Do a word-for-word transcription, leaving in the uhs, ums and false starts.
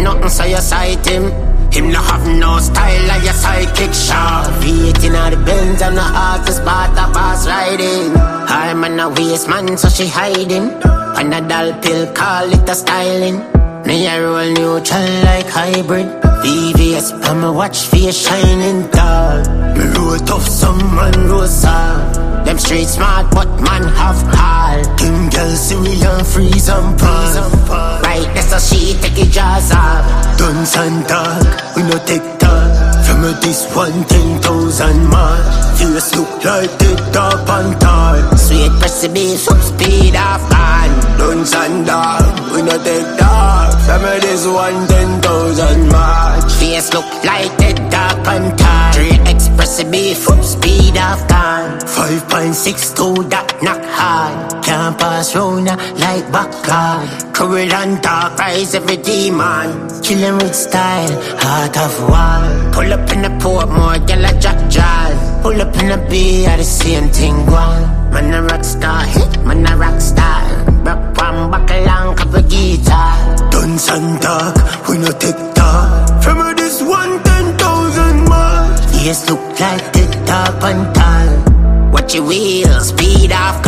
nothing, so you sight him. Him no have no style like your sidekick sharp. Beating out the Benz and the artist part of boss riding. I'm on a waist man, so she hiding. Panadol pill, call it a styling. Me a roll neutral like hybrid. V V S on my watch, face shining tall. Me roll tough, some man roll soft. Them street smart, but man have call. King girl see we and freeze and pause. Right, that's a she take it jaws off. Guns and talk, we no take talk. From a this one ten thousand mark. Face look like the top and tall. Sweet pressy beef, up speed off on. Guns and dog, we no take talk. From a this one ten thousand mark. Face look like the top and tall. Three expressy beef, up speed off on. Five point six two that knock hard. Can't pass round ya like backyard. Courage and talk, rise every demon. Killing with style, heart of war. Pull up in the Portmore, girl a jack jazz. Pull up in the B, I the same thing one. Man a rock star, hit, man a rock star. Rock one, buckle and cup of guitar. Guns and talk, we no take talk. From this one ten thousand miles. Yes, look like the top and tall. Watch your wheels, speed off